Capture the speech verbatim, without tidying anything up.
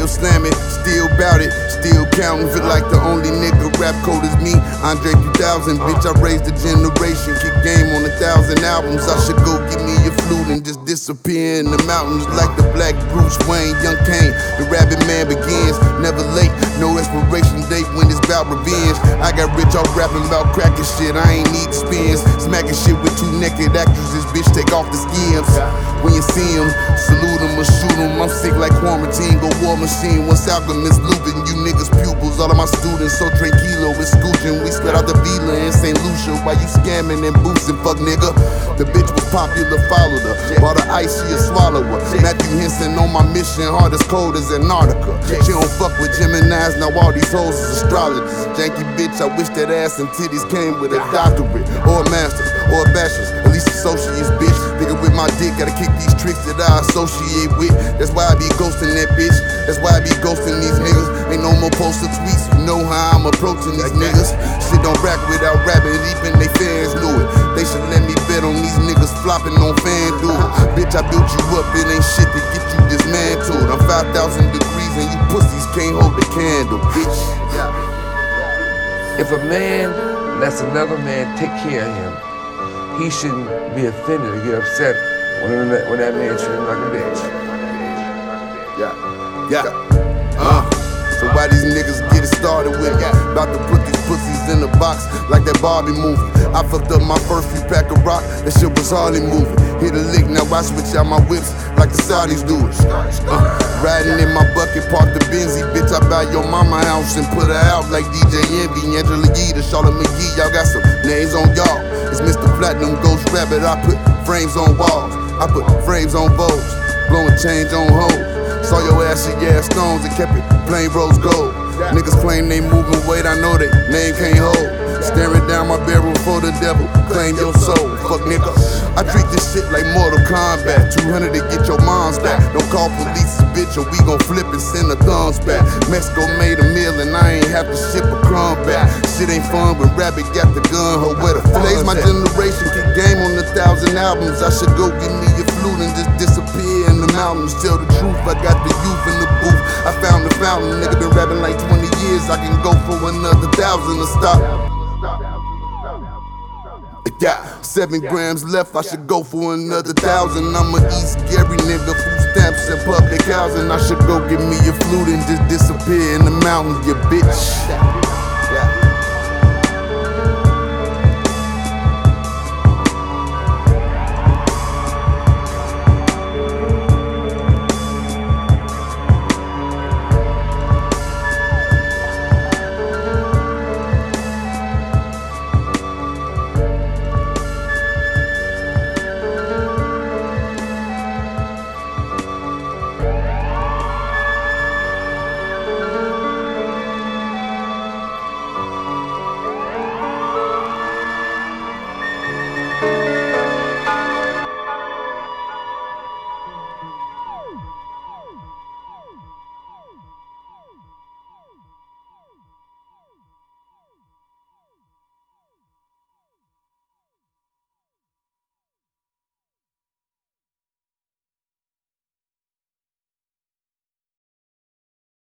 still slamming, still bout it, still counting. Feel like the only nigga rap code is me, Andre three thousand. Bitch, I raised a generation, kick game on a thousand albums. I should go give me a flute and just disappear in the mountains like the black Bruce Wayne, Young Kane. The Rabbit Man begins, never late, no expiration date when it's about revenge. I got rich off rapping about cracking shit, I ain't need spins. Smacking shit with two naked actresses, bitch, take off the skins. When you see them, salute them or shoot them. I'm sick like quarantine, go war machine. Once alchemists looping, you niggas pupils. All of my students so tranquilo with scooching. We split out the villa in Saint Lucia while you scamming and boosting, fuck nigga. The bitch was popular, followed her. Bought her ice, she a swallower. Matthew Henson on my mission, hard as cold as Antarctica. She don't fuck with Geminis, now all these hoes is astrologers. Janky bitch, I wish that ass and titties came with a doctorate, or a master's, or a bachelor's, at least associates, bitch. Nigga with my dick, gotta kick these tricks that I associate with. That's why I be ghosting that bitch. That's why I be ghosting these niggas. Ain't no more poster tweets. You know how I'm approaching these niggas. Shit don't rack without rapping, even they fans knew it. They should let me bet on these niggas flopping on FanDuel. Bitch, I built you up, it ain't shit to get you dismantled. I'm five thousand degrees and you pussies can't hold the candle, bitch. If a man lets another man take care of him, he shouldn't be offended or get upset when that, when that man treats him like a bitch. Yeah, yeah, uh. So why these niggas get it started with it? About to put these pussies in the box like that Barbie movie. I fucked up my first few pack of rock, that shit was hardly moving. Hit a lick, now I switch out my whips like the Saudis do it. Uh, riding in my bucket, park the Benzie, bitch, I buy your mama house and put her out like D J Envy, Angela Yee, the Charlotte McGee. Y'all got some names on y'all. It's Mister Platinum, Ghost Rabbit. I put frames on walls, I put frames on Vogues, blowing change on hoes. Saw your ass shit, yeah, stones and kept it plain rose gold. Niggas claim they moving weight, I know they name can't hold. Staring down my barrel for the devil, claim your soul, fuck nigga. I treat this shit like Mortal Kombat, two hundred to get your moms back. Don't call police, bitch, or we gon' flip and send the thumbs back. Mexico made a meal and I ain't have to ship a crumb back. Shit ain't fun when Rabbit got the gun, ho, where the Today's my generation, kick game on a thousand albums. I should go give me a flute and just disappear in the mountains. Tell the truth, I got the youth in the booth. I found the fountain, nigga been rapping like twenty years. I can go for another thousand to stop. Got seven grams left, I should go for another thousand. I'm a East Gary nigga, food stamps and public housing. I should go give me a flute and just disappear in the mountains, you bitch.